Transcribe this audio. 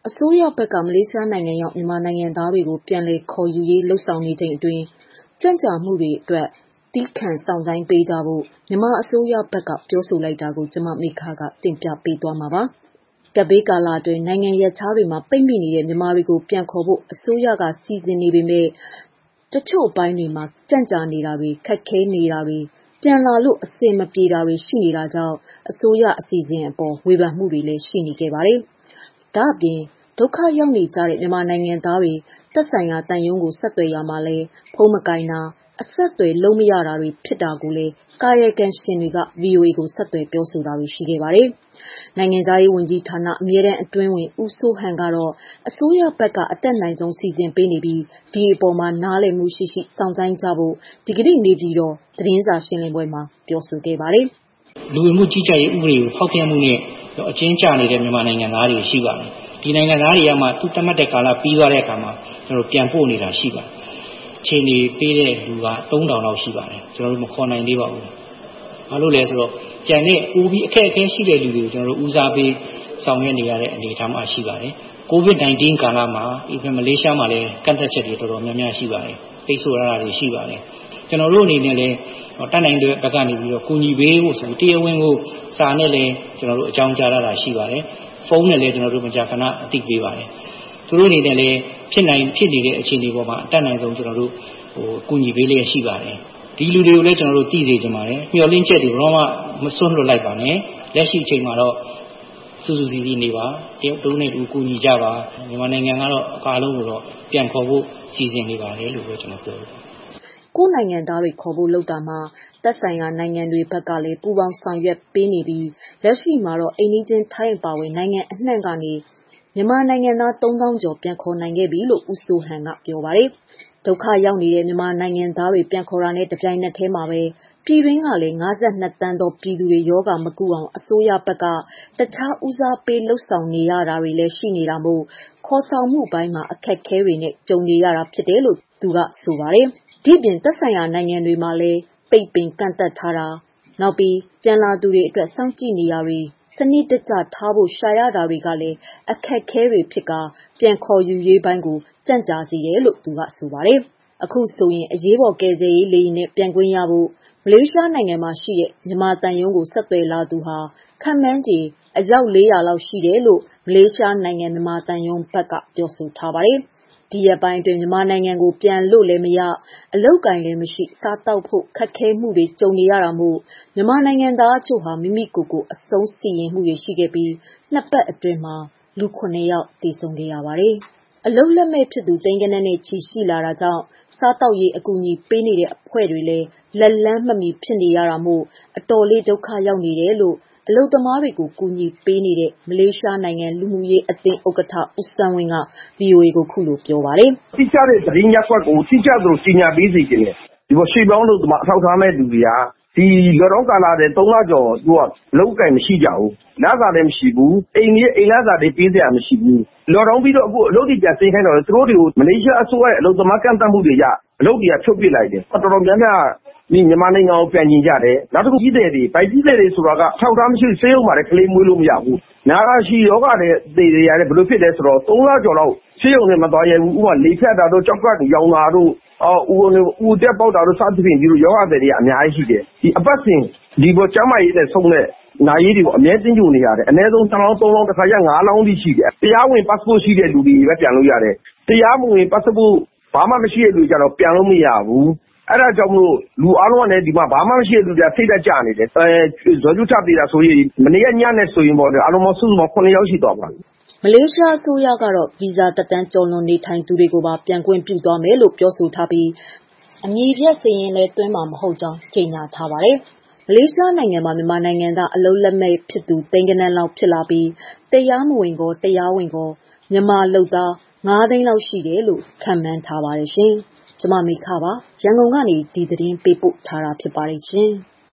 အစိုးရဘက်ကမလေးရှားနိုင်ငံရောက်မြန်မာနိုင်ငံသားတွေကိုပြန်လည်ခေါ်ယူရေးလှုပ်ဆောင်နေချိန်အတွင်းကြန့်ကြာမှုတွေအတွက်တီးခံစောင့်ဆိုင်းပေးကြဖို့မြန်မာအစိုးရဘက်ကပြောဆိုလိုက်တာကိုကျမမိခကတင်ပြပေးသွားမှာပါ။ကပ်ဘေးကာလအတွင်းနိုင်ငံရပ်ခြားတွေမှာပိတ်မိနေတဲ့မြန်မာတွေကိုပြန်ခေါ်ဖို့အစိုးရကစီစဉ်နေပေမဲ့တချို့ပိုင်းတွေမှာကြန့်ကြာနေတာတွေခက်ခဲနေတာတွေပြန်လာလို့အဆင်မပြေတာတွေရှိနေတာကြောင့်အစိုးရအစီအစဉ်အပေါ်ဝေဖန်မှုတွေလည်းရှိနေခဲ့ပါတယ်။ဒါ့အပြင်ဒုက္ခရောက်နေကြတဲ့မြန်မာနိုင်ငံသားတွေသက်ဆိုင်ရာတန်ယုံကိုဆက်သွယ်ရမှာလဲဖုန်းမကင်တာအဆက်အသွယ်လုံးမရတာတွေဖြစ်တာကိုလည်းကာယကံရှင်တွေက VOA ကိုဆက်သွယ်ပြောဆိုတာတွေရှိခဲ့ပါတယ်။နိုင်ငံသားရေးဝန်ကြီးဌာနအမြဲတမ်းအတွင်းဝင်ဦးစိုးဟန်ကတော့အစိုးရဘက်ကအတက်နိုင်ဆုံးစီစဉ်ပေးနေပြီးဒီအပေါ်မှာနားလည်မှုရှိစောင့်ဆိုင်ကြဖို့ဒီကနေ့နေပြည်တော်သတင်းစာရှင်းလင်းပွဲမှာပြောဆိုခဲ့ပါတယ်။လူဝင်မှုကြီးကြပ်ရေးဥပဒေကိုဖောက်ဖျက်မှုနဲ့အကျဉ်းချနေတဲ့မြန်မာနိုင်ငံသားတွေရှိပါတယ်။ဒီနိုင်ငံသားတွေကမှသူတတ်မှတ်တဲ့ကာလပြီးသွားတဲ့အခါမှာကျွန်တော်ပြန်ပို့နေတာရှိပါတယ်။အချိန်ကြီးပေးတဲ့လူက3000လောက်ရှိပါတယ်။ကျွန်တော်တို့မခေါ်နိုင်သေးပါဘူး။ဘာလို့လဲဆိုတော့ကြံတဲ့ဦးပြီးအခက်အခဲရှိတဲ့လူတွေကိုကျွန်တော်တို့ဦးစားပေးဆောင်ရွက်နေရတဲ့အနေအထားမှာရှိပါတယ်။ COVID-19 ကာလမှာဒီမလေးရှားမှာလည်းကန့်သက်ချက်တွေတော်တော်များများရှိပါတယ်။ပိတ်ဆို့ရတာတွေရှိပါတယ်။ကျွန်တော်တို့အနေနဲ့လည်းတတ်နိုင်တဲ့ဘက်ကနေပြီးတော့ကူညီပေးဖို့ဆိုတရားဝင်ကိုစာနဲ့လည်းကျွန်တော်တို့အကြောင်းကြားရတာရှိပါတယ်။ဖုန်းနဲ့လည်းကျွန်တော်တို့မကြာခဏအသိပေးပါတယ်။သူတို့အနေနဲ့လည်းဖြစ်နေတဲ့အခြေအနေပေါ်မှာအတတ်နိုင်ဆုံးကျွန်တော်တို့ကူညီပေးလျက်ရှိပါတယ်။ဒီလူတွေကိုလည်းကျွန်တော်တို့သိစေချင်ပါတယ်။မျှော်လင့်ချက်တွေတော့မစွန့်လွတ်လိုက်ပါနဲ့။လက်ရှိအချိန်မှာတော့စူးစူးစီးစီးနေပါတယောက်တူနဲ့တူကူညီကြပါမြန်မာနိုင်ငံကတော့အကားလုံးကိုတော့ပြန်ခေါ်ဖို့စီစဉ်နေပါတယ်လို့ပဲကျွန်တော်ပြောပါတယ်ကိုယ်နိုင်ငံသားတွေခေါ်ဖို့လုပ်တာမှာသက်ဆိုင်ရာနိုင်ငံတွေဘက်ကလည်းပူးပေါင်းဆောင်ရွက်ပေးနေပြီးလက်ရှိမှာတော့အိန္ဒိချင်းထိုင်းပါဝင်နိုင်ငံအနှံ့ကနေမြန်မာနိုင်ငံသား3000ကျော်ပြန်ခေါ်နိုင်ခဲ့ပြီလို့ဦးစိုးဟန်ကပြောပါတယ်။ဒုက္ခရောက်နေတဲ့မြန်မာနိုင်ငံသားတွေပြန်ခေါ်တာနဲ့တပြိုင်နက်တည်းမှာပဲပြည်တွင်းကလည်း52တန်းသောပြည်သူတွေယောဂမကူအောင်အစိုးရဘက်ကတခြားဦးစားပေးလှုပ်ဆောင်နေရတာတွေလည်းရှိနေတာမို့ခေါ်ဆောင်မှုပိုင်းမှာအခက်အခဲတွေနဲ့ကြုံနေရတာဖြစ်တယ်လို့သူကဆိုပါတယ်။ဒီပြင်သက်ဆိုင်ရာနိုင်ငံတွေမှာလည်းပိတ်ပင်ကန့်သက်ထားတာနောက်ပြီးပြန်လာသူတွေအတွက်စောင့်ကြည့်နေရတွေစနစ်တကျထားဖို့ရှာရတာတွေကလည်းအခက်အခဲတွေဖြစ်ကာပြန်ခေါ်ယူရေးပိုင်းကိုကြန့်ကြာစေတယ်လို့သူကဆိုပါတယ်။အခုဆိုရင်အရေးပေါ်ကယ်ဆယ်ရေးလေယာဉ်နဲ့ပြန်ခွင့်ရဖို့မလေးရှားနိုင်ငံမှာရှိတဲ့မြန်မာတန်ယုံကိုဆက်သွယ်လာသူဟာခန့်မှန်းခြေအယောက်400လောက်ရှိတယ်လို့မလေးရှားနိုင်ငံမြန်မာတန်ယုံဘက်ကပြောဆိုထားပါတယ်။ဒီရက်ပိုင်းအတွင်းမြန်မာနိုင်ငံကိုပြန်လို့လည်းမရအလောက်ကိုင်းလည်းမရှိစားတောက်ဖို့ခက်ခဲမှုတွေကြုံနေရတာမို့မြန်မာနိုင်ငံသားအချို့ဟာမိမိကိုယ်ကိုအဆုံးစီရင်မှုတွေရှိခဲ့ပြီးနှစ်ပတ်အတွင်းမှာလူ9ယောက်သေဆုံးခဲ့ရပါတယ်။အလုတ်လက်မဲ့ဖြစ်သူတိန်ကနန်းနဲ့ချီရှိလာတာကြောင့်စားတောက်ရေးအကူအညီပေးနေတဲ့အဖွဲ့တွေလည်းလက်လန်းမမီဖြစ်နေရတာမို့အတော်လေးဒုက္ခရောက်နေတယ်လို့အလုတ်သမားတွေကိုကူညီပေးနေတဲ့မလေးရှားနိုင်ငံလူမှုရေးအသင်းဥက္ကဋ္ဌဦးစန်းဝင်းက VOA ကိုခုလိုပြောပါတယ်။တိကျတဲ့သတင်းရပ်ကွက်ကိုတိကျသလိုကြီးညာပေးစေခြင်းနဲ့ဒီပေါ်ရွှေပေါင်းလို့အထောက်ထားမဲ့လူတွေကဒီလောတော့ကာလာတဲ့3လကျော်သူကလုံးကင်မရှိကြဘူး။လစာလည်းမရှိဘူး။အိမ်လစာတွေပေးစရာမရှိဘူး။လောတော့ပြီးတော့အခုအလုပ်တွေပြန်ဆင်းခိုင်းတော့သူတို့တွေကိုမလေးရှားအစိုးရရဲ့အလုပ်သမားကန့်သတ်မှုတွေရအလုပ်တွေကဖြုတ်ပစ်လိုက်တယ်။တော်တော်များများမြန်မာနိုင်ငံကိုပြန်ကျင်ကြတယ်။နောက်တစ်ခုကြီးတယ်တွေဗိုက်ကြီးတယ်တွေဆိုတာကထောက်ထားမရှိစေးဥမှာလည်းကလေးမွေးလို့မရဘူး။နာဂရှိယောဂတဲ့တွေရတယ်ဘယ်လိုဖြစ်လဲဆိုတော့3လကျော်လောက်ဆေးရုံနဲ့မသွားရဘူး။ဥပမာလေဖြတ်တာတို့ကြောက်ကတ်ရောင်တာတို့ဦးတက်ပေါက်တာတို့စသဖြင့်ဒီလိုယောဂတွေကအများကြီးရှိတယ်။ဒီအပတ်စဉ်ဒီပေါ်ကျမ်းမာရေးနဲ့ဆုံးတဲ့နာရေးတွေကိုအမြဲတင်းကြိုနေရတယ်။အနည်းဆုံး2လောင်း3လောင်းတစ်ခါကျ5လောင်းထိရှိတယ်။တရားဝင် passport ရှိတဲ့လူတွေပဲပြန်လို့ရတယ်။တရားမဝင် passport ဘာမှမရှိတဲ့လူကြတော့ပြန်လို့မရဘူး။အဲ့ဒါကြောင့်မလို့လူအားလုံးကလည်းဒီမှာဘာမှမရှိတဲ့လူတွေစိတ်သက်ကြနေတယ်။ဇော်ကျူးထပေးတာဆိုရင်မနေ့ကညနေဆိုရင်ပေါ့အားလုံးစုစုပေါင်း9ယောက်ရှိသွားပါပြီ။မလေးရှားအစိုးရကတော့ဗီဇာသက်တမ်းကျော်လွန်နေထိုင်သူတွေကိုပါပြန်ခွင့်ပြုသွားမယ်လို့ပြောဆိုထားပြီးအမည်ပြစာရင်းလည်းတွင်းမှာမဟုတ်ကြောင်းကြေညာထားပါတယ်။မလေးရှားနိုင်ငံမှာမြန်မာနိုင်ငံသားအလုပ်လက်မဲ့ဖြစ်သူတိန်ကနန်းလောက်ဖြစ်လာပြီးတရားမဝင်ကောတရားဝင်ကောမြန်မာလုပ်သား9သိန်းလောက်ရှိတယ်လို့ခန့်မှန်းထားပါတယ်ရှင်။ကျမမိခပါရန်ကုန်ကနေဒီသတင်းပေးပို့ထားတာဖြစ်ပါတယ်ရှင်။